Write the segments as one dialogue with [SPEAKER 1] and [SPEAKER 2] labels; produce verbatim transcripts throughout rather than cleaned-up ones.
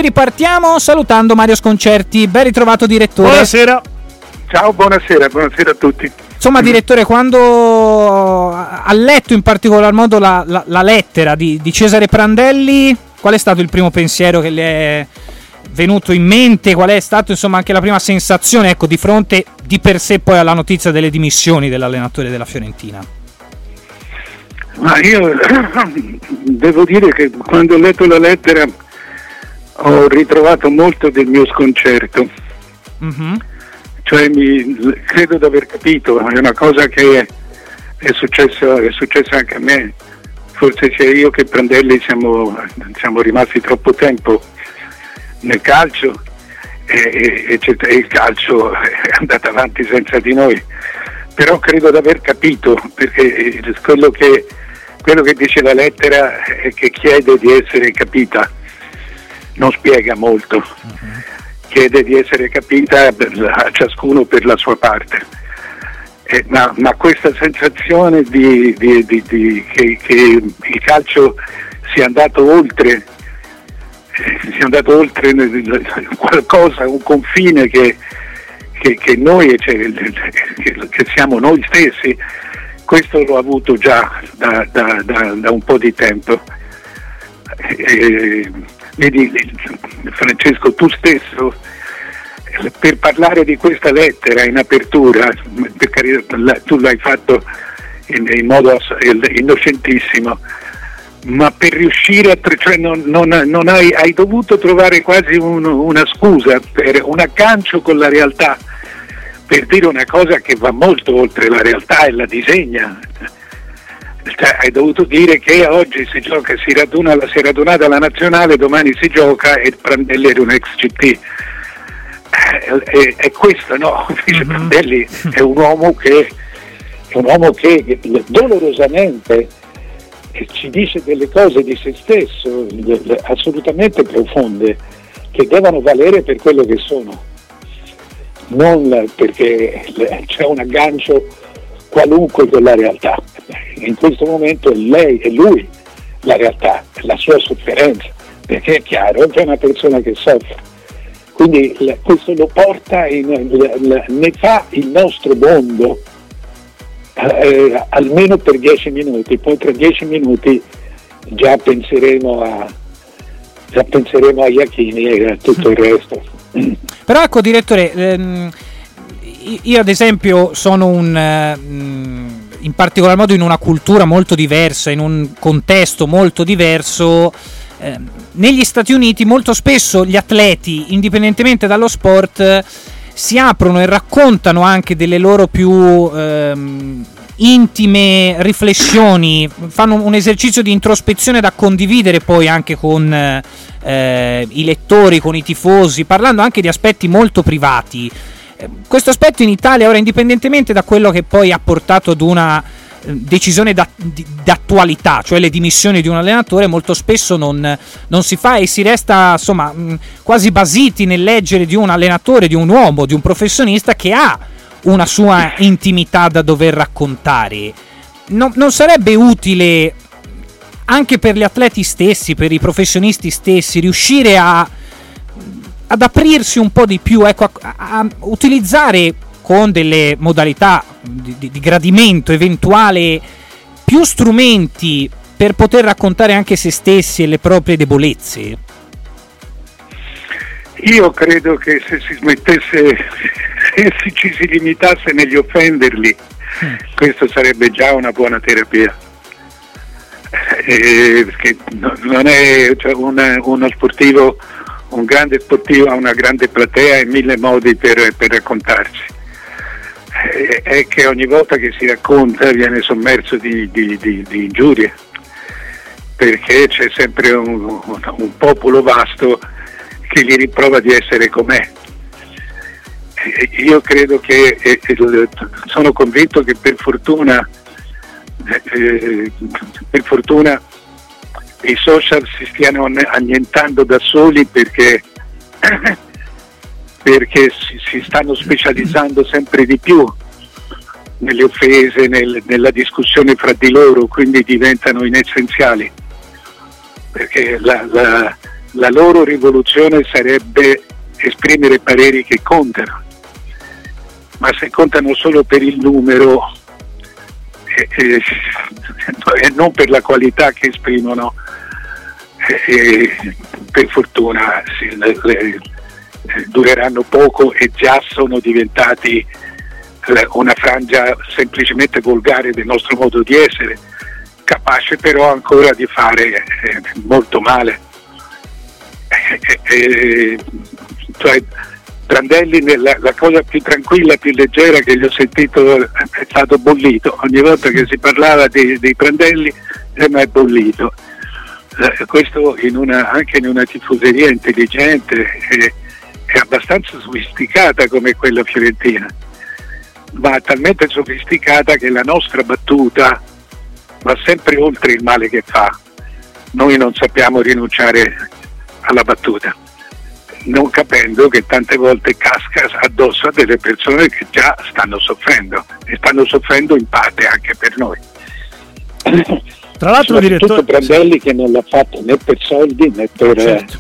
[SPEAKER 1] noi ripartiamo salutando Mario Sconcerti. Ben ritrovato, direttore.
[SPEAKER 2] Buonasera.
[SPEAKER 3] Ciao, buonasera, buonasera a tutti.
[SPEAKER 1] Insomma, direttore, quando ha letto in particolar modo la, la, la lettera di, di Cesare Prandelli, qual è stato il primo pensiero che le è venuto in mente? Qual è stato, insomma, anche la prima sensazione, ecco, di fronte di per sé poi alla notizia delle dimissioni dell'allenatore della Fiorentina?
[SPEAKER 3] Ma io devo dire che quando ho letto la lettera ho ritrovato molto del mio sconcerto. Mm-hmm. Cioè mi, credo di aver capito, è una cosa che è successo, è successa anche a me, forse sia io che Prandelli siamo, siamo rimasti troppo tempo nel calcio e, e, e il calcio è andato avanti senza di noi, però credo di aver capito, perché quello che, quello che dice la lettera è che chiede di essere capita, non spiega molto. Uh-huh. Chiede di essere capita a ciascuno per la sua parte, eh, ma, ma questa sensazione di, di, di, di che, che il calcio sia andato oltre, eh, sia andato oltre qualcosa, un confine che, che, che noi, cioè, che, che siamo noi stessi, questo l'ho avuto già da, da, da, da un po' di tempo. Eh, Vedi, Francesco, tu stesso per parlare di questa lettera in apertura, per carità, tu l'hai fatto in, in modo innocentissimo, ma per riuscire a cioè non, non, non hai, hai dovuto trovare quasi un, una scusa, per un aggancio con la realtà, per dire una cosa che va molto oltre la realtà e la disegna. Cioè, hai dovuto dire che oggi si gioca, si raduna, si è radunata la nazionale, domani si gioca e Prandelli era un ex C T. È, è questo, no? Invece mm-hmm. Prandelli è un uomo che è un uomo che dolorosamente ci dice delle cose di se stesso assolutamente profonde, che devono valere per quello che sono, non perché c'è un aggancio qualunque con la realtà. In questo momento è lei e lui la realtà, la sua sofferenza, perché è chiaro, c'è una persona che soffre, quindi questo lo porta in, ne fa il nostro mondo eh, almeno per dieci minuti, poi tra dieci minuti già penseremo a già penseremo a Iachini e a tutto il resto.
[SPEAKER 1] Però ecco, direttore, ehm, io ad esempio sono un ehm, in particolar modo in una cultura molto diversa, in un contesto molto diverso. Eh, negli Stati Uniti molto spesso gli atleti, indipendentemente dallo sport, eh, si aprono e raccontano anche delle loro più ehm, intime riflessioni, fanno un esercizio di introspezione da condividere poi anche con eh, i lettori, con i tifosi, parlando anche di aspetti molto privati. Questo aspetto in Italia ora, indipendentemente da quello che poi ha portato ad una decisione da, di, d'attualità, cioè le dimissioni di un allenatore, molto spesso non, non si fa e si resta insomma quasi basiti nel leggere di un allenatore, di un uomo, di un professionista che ha una sua intimità da dover raccontare. Non, non sarebbe utile anche per gli atleti stessi, per i professionisti stessi, riuscire a ad aprirsi un po' di più, ecco, a, a utilizzare con delle modalità di, di, di gradimento eventuale più strumenti per poter raccontare anche se stessi e le proprie debolezze?
[SPEAKER 3] Io credo che se si smettesse, se ci si limitasse negli offenderli, mm. questo sarebbe già una buona terapia. Eh, perché non è, cioè, una, uno sportivo un grande sportivo ha una grande platea e mille modi per, per raccontarsi. È, è che ogni volta che si racconta viene sommerso di, di, di, di ingiurie, perché c'è sempre un, un popolo vasto che gli riprova di essere com'è. Io credo che, eh, sono convinto che per fortuna, eh, per fortuna i social si stiano annientando da soli, perché perché si, si stanno specializzando sempre di più nelle offese, nel, nella discussione fra di loro, quindi diventano inessenziali, perché la, la, la loro rivoluzione sarebbe esprimere pareri che contano, ma se contano solo per il numero e, e, e non per la qualità che esprimono, e, per fortuna si, le, le, dureranno poco e già sono diventati una frangia semplicemente volgare del nostro modo di essere, capace però ancora di fare eh, molto male. Eh, eh, cioè, Prandelli, nella, la cosa più tranquilla, più leggera che gli ho sentito è stato bollito. Ogni volta che si parlava dei, dei Prandelli eh, ma è bollito. Eh, questo in una, anche in una tifoseria intelligente e è abbastanza sofisticata come quella fiorentina, ma talmente sofisticata che la nostra battuta va sempre oltre il male che fa. Noi non sappiamo rinunciare alla battuta, non capendo che tante volte casca addosso a delle persone che già stanno soffrendo e stanno soffrendo in parte anche per noi.
[SPEAKER 2] Tra l'altro, direttore
[SPEAKER 3] Prandelli, che non l'ha fatto né per soldi né per, certo.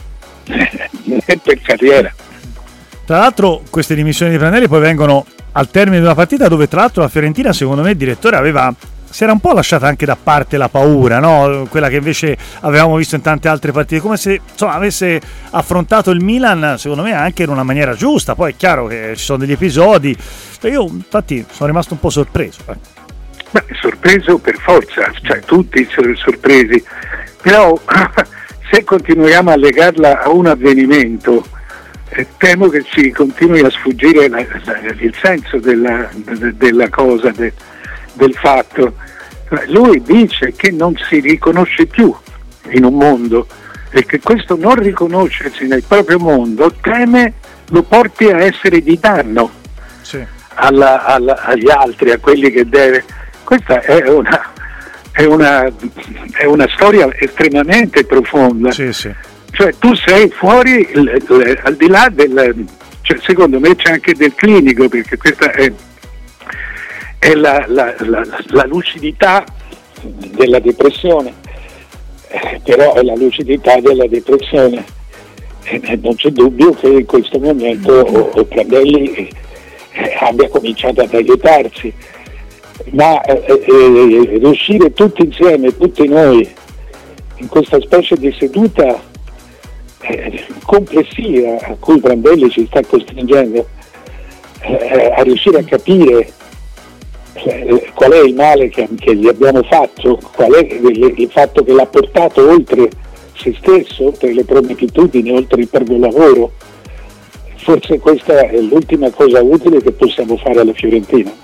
[SPEAKER 3] né per carriera.
[SPEAKER 2] Tra l'altro queste dimissioni di Prandelli poi vengono al termine di una partita dove tra l'altro la Fiorentina, secondo me, il direttore aveva si era un po' lasciata anche da parte la paura, no? Quella che invece avevamo visto in tante altre partite, come se insomma avesse affrontato il Milan, secondo me anche in una maniera giusta. Poi è chiaro che ci sono degli episodi, io infatti sono rimasto un po' sorpreso.
[SPEAKER 3] Beh, sorpreso per forza, cioè tutti sono sorpresi, però se continuiamo a legarla a un avvenimento, eh, temo che si continui a sfuggire la, la, il senso della, della cosa, de, del fatto. Lui dice che non si riconosce più in un mondo e che questo non riconoscersi nel proprio mondo teme lo porti a essere di danno, sì. alla, alla, agli altri, a quelli che deve. Questa è una, è una, è una storia estremamente profonda.
[SPEAKER 2] Sì, sì.
[SPEAKER 3] Cioè tu sei fuori, l, l, al di là del, cioè, secondo me c'è anche del clinico, perché questa è, è la, la, la, la lucidità della depressione, eh, però è la lucidità della depressione. Eh, non c'è dubbio che in questo momento o, o Prandelli eh, abbia cominciato ad aiutarsi. Ma eh, eh, riuscire tutti insieme, tutti noi, in questa specie di seduta eh, complessiva a cui Prandelli ci sta costringendo, eh, a riuscire a capire eh, qual è il male che, che gli abbiamo fatto, qual è il, il fatto che l'ha portato oltre se stesso, oltre le proprie abitudini, oltre il proprio lavoro. Forse questa è l'ultima cosa utile che possiamo fare alla Fiorentina.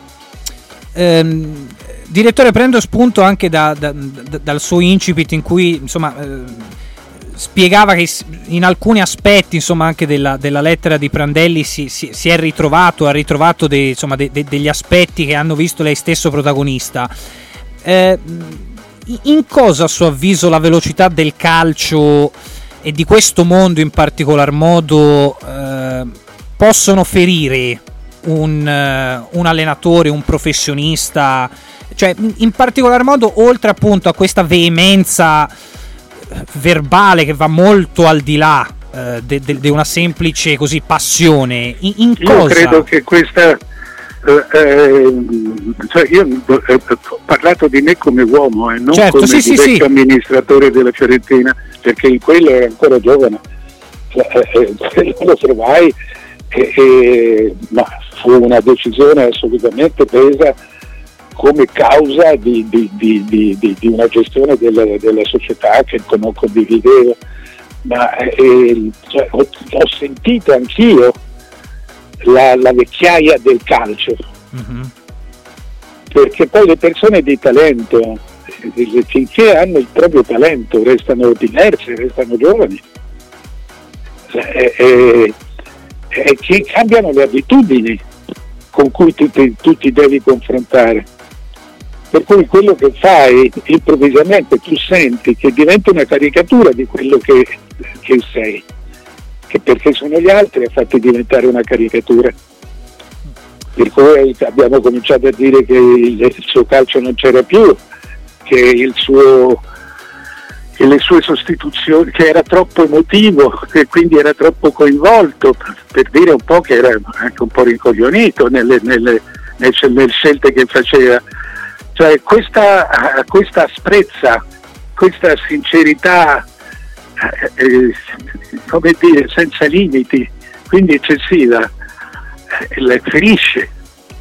[SPEAKER 1] Ehm, direttore, prendo spunto anche da, da, da, dal suo incipit in cui insomma eh, spiegava che in alcuni aspetti insomma anche della, della lettera di Prandelli si, si, si è ritrovato, ha ritrovato dei, insomma, de, de, degli aspetti che hanno visto lei stesso protagonista. Eh, in cosa a suo avviso la velocità del calcio e di questo mondo in particolar modo eh, possono ferire Un, uh, un allenatore, un professionista, cioè in particolar modo, oltre appunto a questa veemenza verbale che va molto al di là uh, di de- de una semplice così passione, in, in
[SPEAKER 3] io
[SPEAKER 1] cosa?
[SPEAKER 3] credo che questa eh, eh, cioè io eh, ho parlato di me come uomo e eh, non
[SPEAKER 1] certo,
[SPEAKER 3] come
[SPEAKER 1] sì, sì,
[SPEAKER 3] vecchio
[SPEAKER 1] sì.
[SPEAKER 3] amministratore della Fiorentina, perché in quello era ancora giovane, eh, eh, lo trovai e, e, ma fu una decisione assolutamente presa come causa di, di, di, di, di, di una gestione della, della società che non condividevo, ma eh, cioè, ho, ho sentito anch'io la, la vecchiaia del calcio, mm-hmm. perché poi le persone di talento, finché hanno il proprio talento, restano diverse, restano giovani, e, e, e che cambiano le abitudini con cui tu ti, tu ti devi confrontare, per cui quello che fai improvvisamente tu senti che diventa una caricatura di quello che, che sei, che perché sono gli altri a farti diventare una caricatura, per cui abbiamo cominciato a dire che il, il suo calcio non c'era più, che il suo e le sue sostituzioni, che era troppo emotivo e quindi era troppo coinvolto, per dire un po' che era anche un po' rincoglionito nelle, nelle, nelle scelte che faceva. Cioè questa, questa asprezza, questa sincerità, eh, come dire, senza limiti, quindi eccessiva, eh, la ferisce.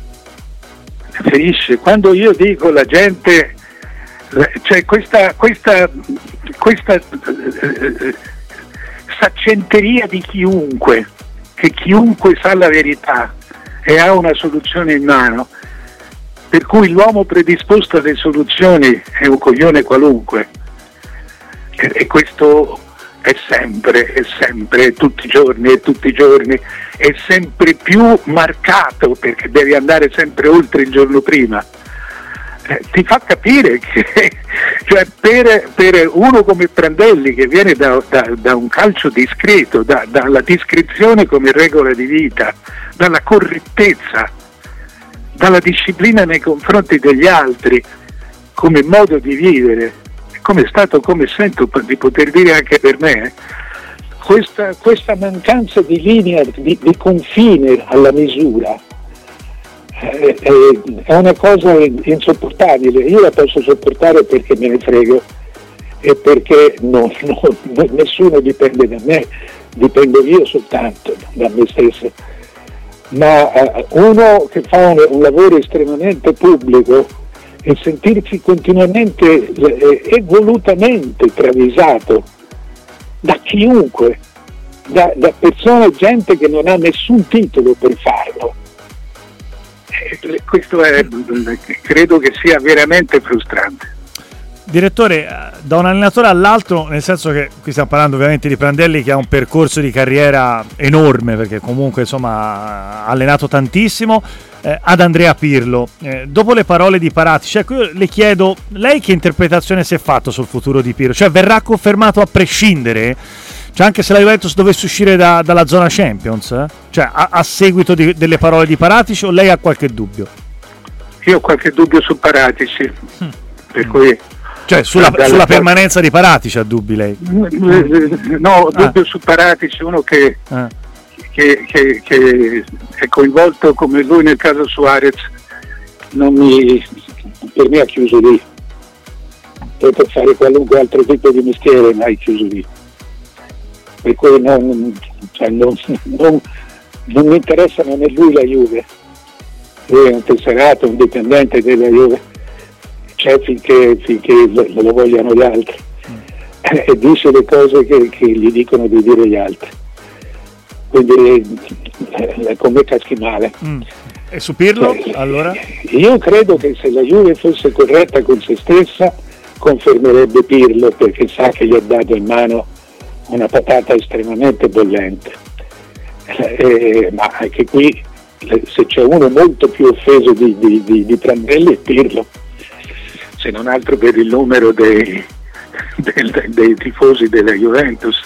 [SPEAKER 3] La ferisce. Quando io dico la gente, cioè questa, questa, questa eh, saccenteria di chiunque, che chiunque sa la verità e ha una soluzione in mano, per cui l'uomo predisposto alle soluzioni è un coglione qualunque, e, e questo è sempre, è sempre, tutti i giorni e tutti i giorni, è sempre più marcato perché devi andare sempre oltre il giorno prima. Eh, ti fa capire che cioè per, per uno come Prandelli, che viene da, da, da un calcio discreto, da, dalla discrezione come regola di vita, dalla correttezza, dalla disciplina nei confronti degli altri come modo di vivere, come è stato, come sento di poter dire anche per me, questa, questa mancanza di linea, di, di confine alla misura è, è una cosa insopportabile. Io la posso sopportare perché me ne frego e perché no, no, nessuno dipende da me, dipendo io soltanto da me stesso. Ma uh, uno che fa un, un lavoro estremamente pubblico e sentirsi continuamente eh, e volutamente travisato da chiunque, da, da persone, gente che non ha nessun titolo per farlo, eh, questo è, credo che sia veramente frustrante.
[SPEAKER 2] Direttore, da un allenatore all'altro, nel senso che qui stiamo parlando ovviamente di Prandelli, che ha un percorso di carriera enorme, perché comunque insomma ha allenato tantissimo, eh, ad Andrea Pirlo, eh, dopo le parole di Paratici, ecco, io le chiedo, lei che interpretazione si è fatto sul futuro di Pirlo? Cioè verrà confermato a prescindere? Cioè anche se la Juventus dovesse uscire da, dalla zona Champions, eh? Cioè a, a seguito di, delle parole di Paratici, o lei ha qualche dubbio?
[SPEAKER 3] Io ho qualche dubbio su Paratici, mm. per cui...
[SPEAKER 2] Cioè sulla, sulla permanenza di Paratici ha dubbi lei?
[SPEAKER 3] No, dubbio ah. su Paratici, uno che, ah. che, che, che è coinvolto come lui nel caso Suarez, non mi, per me ha chiuso lì. Poi per fare qualunque altro tipo di mestiere ma hai chiuso lì. Per cui non, cioè non, non, non mi interessano né lui la Juve. Lui è un tesserato, un dipendente della Juve. C'è finché, finché lo vogliano gli altri mm. e dice le cose che, che gli dicono di dire gli altri, quindi eh, come caschi male.
[SPEAKER 2] Mm. E su Pirlo eh, allora?
[SPEAKER 3] Io credo che se la Juve fosse corretta con se stessa confermerebbe Pirlo, perché sa che gli ha dato in mano una patata estremamente bollente, eh, ma anche qui se c'è uno molto più offeso di, di, di, di Prandelli è Pirlo, se non altro per il numero dei, dei, dei tifosi della Juventus.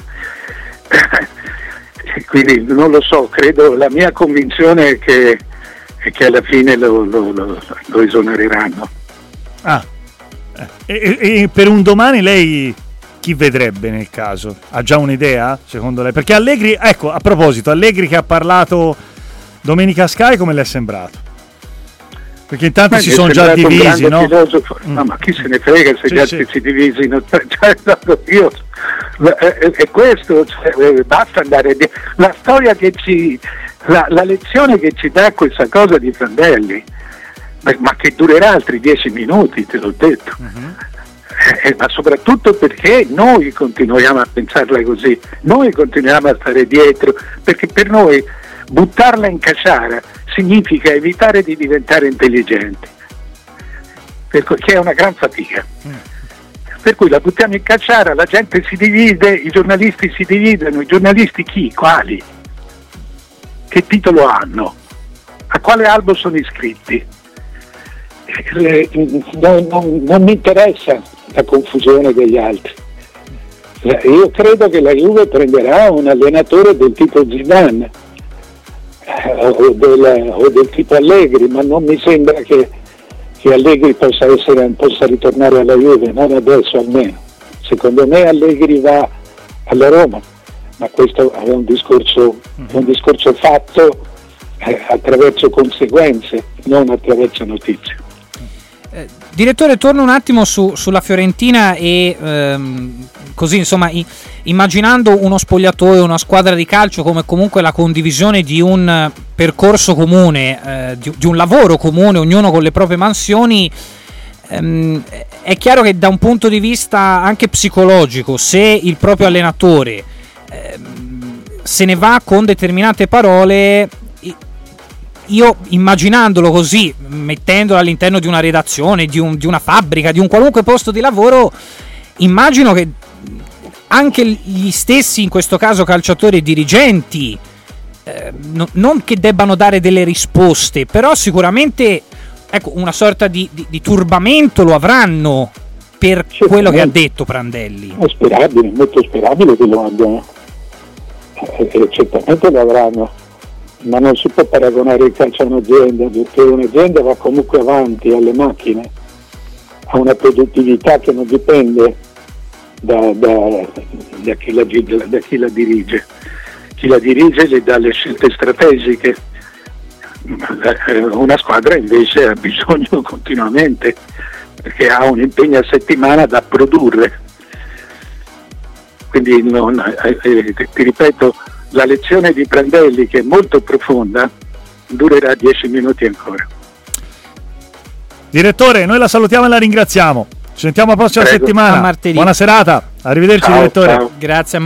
[SPEAKER 3] Quindi non lo so, credo, la mia convinzione è che, è che alla fine lo, lo, lo, lo esonereranno.
[SPEAKER 2] Ah, e, e per un domani lei chi vedrebbe nel caso? Ha già un'idea secondo lei? Perché Allegri, ecco, a proposito, Allegri che ha parlato domenica a Sky, come le è sembrato? Perché intanto si sono già divisi, no?
[SPEAKER 3] Mm. No, ma chi se ne frega se sì, gli altri sì. si divisino, cioè, io, è, è questo, cioè, basta andare di... la storia che ci, la, la lezione che ci dà questa cosa di Prandelli, ma che durerà altri dieci minuti, te l'ho detto, uh-huh. eh, ma soprattutto perché noi continuiamo a pensarla così, noi continuiamo a stare dietro, perché per noi buttarla in caciara significa evitare di diventare intelligenti, che è una gran fatica. Mm. Per cui la buttiamo in caciara, la gente si divide, i giornalisti si dividono, i giornalisti chi? Quali? Che titolo hanno? A quale albo sono iscritti? Eh, non, non, non mi interessa la confusione degli altri. Io credo che la Juve prenderà un allenatore del tipo Zidane, O del, o del tipo Allegri, ma non mi sembra che, che Allegri possa, essere, possa ritornare alla Juve, non adesso almeno, secondo me Allegri va alla Roma, ma questo è un discorso, è un discorso fatto eh, attraverso conseguenze, non attraverso notizie.
[SPEAKER 1] Eh, direttore, torno un attimo su, sulla Fiorentina e ehm, così insomma i, immaginando uno spogliatoio, una squadra di calcio come comunque la condivisione di un percorso comune, eh, di, di un lavoro comune, ognuno con le proprie mansioni, ehm, è chiaro che da un punto di vista anche psicologico, se il proprio allenatore ehm, se ne va con determinate parole, io immaginandolo così, mettendolo all'interno di una redazione, di, un, di una fabbrica, di un qualunque posto di lavoro, immagino che anche gli stessi, in questo caso calciatori e dirigenti, eh, no, non che debbano dare delle risposte, però sicuramente ecco, una sorta di, di, di turbamento lo avranno per
[SPEAKER 3] Certamente.
[SPEAKER 1] Quello che ha detto Prandelli.
[SPEAKER 3] È sperabile, molto sperabile che lo abbiano, eh, eh, certamente lo avranno. Ma non si può paragonare il calcio a un'azienda, perché un'azienda va comunque avanti alle macchine, ha una produttività che non dipende da, da, da, chi, la, da chi la dirige. Chi la dirige le dà le scelte strategiche, una squadra invece ha bisogno continuamente, perché ha un impegno a settimana da produrre. Quindi non, eh, eh, ti ripeto, la lezione di Prandelli, che è molto profonda, durerà dieci minuti ancora.
[SPEAKER 2] Direttore, noi la salutiamo e la ringraziamo. Ci sentiamo la prossima
[SPEAKER 3] Prego.
[SPEAKER 2] settimana.
[SPEAKER 1] A martedì.
[SPEAKER 2] Buona serata. Arrivederci,
[SPEAKER 3] Ciao,
[SPEAKER 2] direttore.
[SPEAKER 3] ciao.
[SPEAKER 1] Grazie a